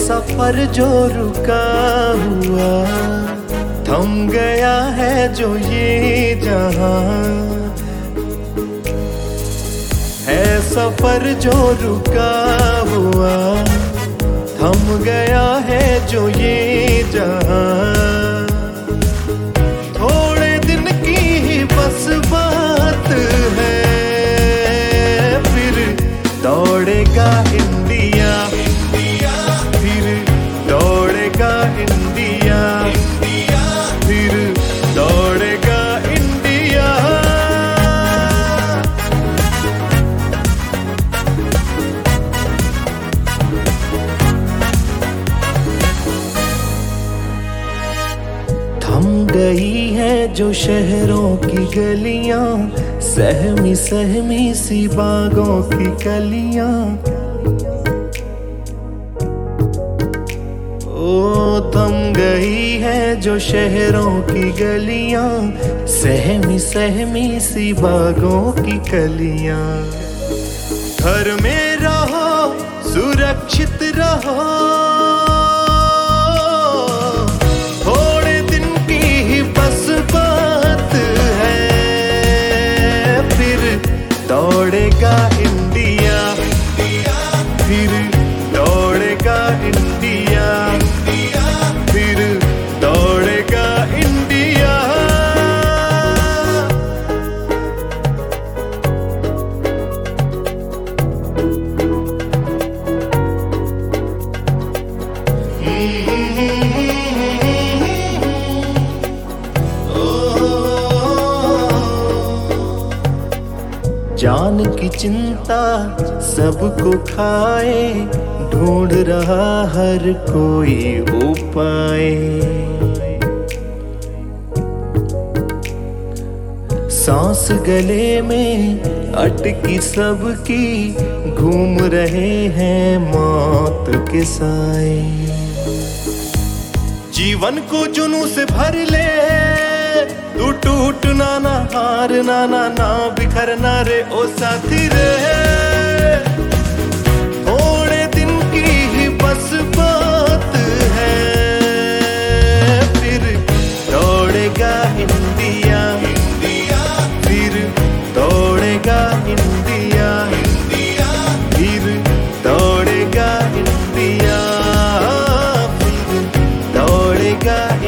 सफर जो रुका हुआ, थम गया है जो ये जहां। है सफर जो रुका हुआ, थम गया है जो ये जहां। थोड़े दिन की ही बस बात है, फिर दौड़ेगा इंडिया, फिर दौड़ेगा इंडिया, फिर दौड़ेगा इंडिया। थम गई है जो शहरों की गलियां, सहमी सहमी सी बागों की कलियां। ओ थम गई है जो शहरों की गलियां, सहमी सहमी सी बागों की कलियां। घर में रहो सुरक्षित रहो, थोड़े दिन की ही बस बात है, फिर दौड़ेगा इंडिया, फिर दौड़ेगा इंडिया, फिर दौड़ेगा इंडिया। जान की चिंता सबको खाए, ढूंढ रहा हर कोई उपाय। सांस गले में अटकी सबकी, घूम रहे हैं मौत के साए। जीवन को जुनून से भर ले, तू टूटना ना, हारना ना, ना बिखरना रे ओ साथी रे। थोड़े दिन की ही बस बात है, फिर दौड़ेगा इंडिया, फिर दौड़ेगा इंडिया, फिर दौड़ेगा इंडिया, फिर दौड़ेगा